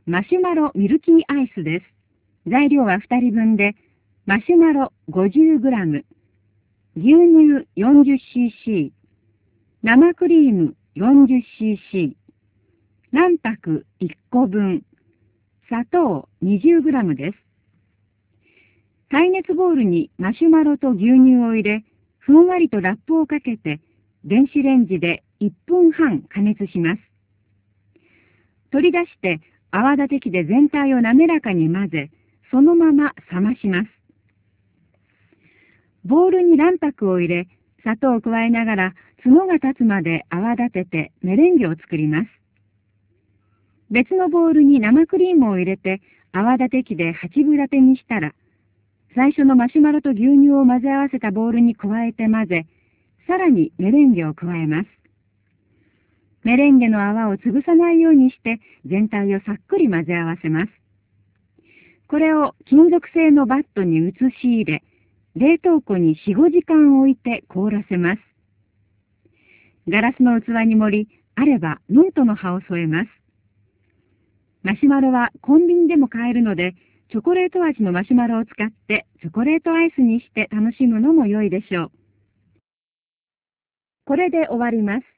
マシュマロミルキーアイスです。材料は2人分で、マシュマロ 50g、牛乳 40cc、生クリーム 40cc、卵白1個分、砂糖 20g です。耐熱ボウルにマシュマロと牛乳を入れ、ふんわりとラップをかけて、電子レンジで1分半加熱します。取り出して、泡立て器で全体を滑らかに混ぜ、そのまま冷まします。ボウルに卵白を入れ、砂糖を加えながら、角が立つまで泡立ててメレンゲを作ります。別のボウルに生クリームを入れて、泡立て器で8分立てにしたら、最初のマシュマロと牛乳を混ぜ合わせたボウルに加えて混ぜ、さらにメレンゲを加えます。メレンゲの泡を潰さないようにして全体をさっくり混ぜ合わせます。これを金属製のバットに移し入れ、冷凍庫に4、5時間置いて凍らせます。ガラスの器に盛り、あればミントの葉を添えます。マシュマロはコンビニでも買えるので、チョコレート味のマシュマロを使ってチョコレートアイスにして楽しむのも良いでしょう。これで終わります。